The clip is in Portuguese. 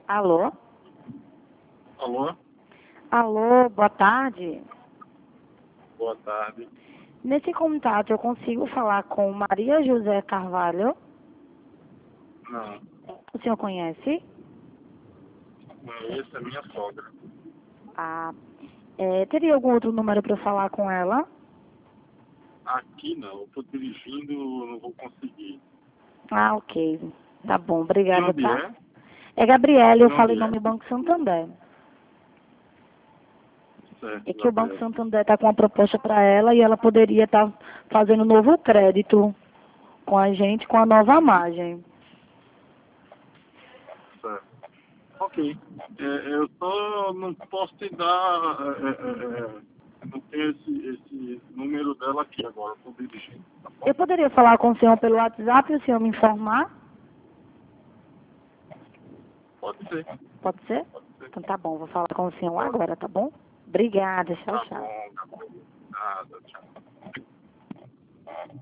Alô? Alô? Alô, boa tarde. Boa tarde. Nesse contato eu consigo falar com Maria José Carvalho? Não, O senhor conhece? conheço a minha sogra. Ah, teria algum outro número para eu falar com ela? Aqui não, eu tô dirigindo, não vou conseguir. Ah, ok. Tá bom, De obrigada, onde tá? é? É Gabriela, eu De falo em onde é? nome do Banco Santander. É Certo, que o Banco Gabriel. Santander está com uma proposta para ela e ela poderia estar fazendo novo crédito com a gente, com a nova margem. Certo. Ok. Eu só não posso te dar. Não tenho esse número dela aqui agora, eu tô dirigindo. Tá bom? Eu poderia falar com o senhor pelo WhatsApp e o senhor me informar? Pode ser. Pode ser? Pode ser. Então tá bom, vou falar com o senhor Pode. agora, tá bom? Obrigada, tchau, Tá tchau. bom, Gabriel. Nada, tchau.